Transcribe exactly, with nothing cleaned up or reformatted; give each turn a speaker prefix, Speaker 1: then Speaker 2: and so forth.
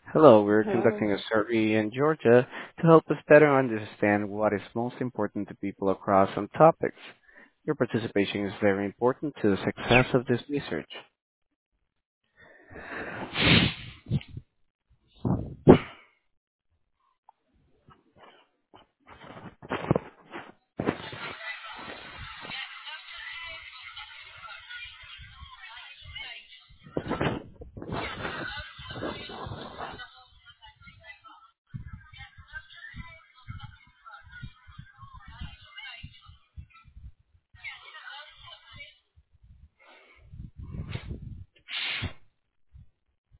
Speaker 1: Hello, we're
Speaker 2: Hello.
Speaker 1: conducting a survey in Georgia to help us better understand what is most important to people across some topics. Your participation is very important to the success of this research.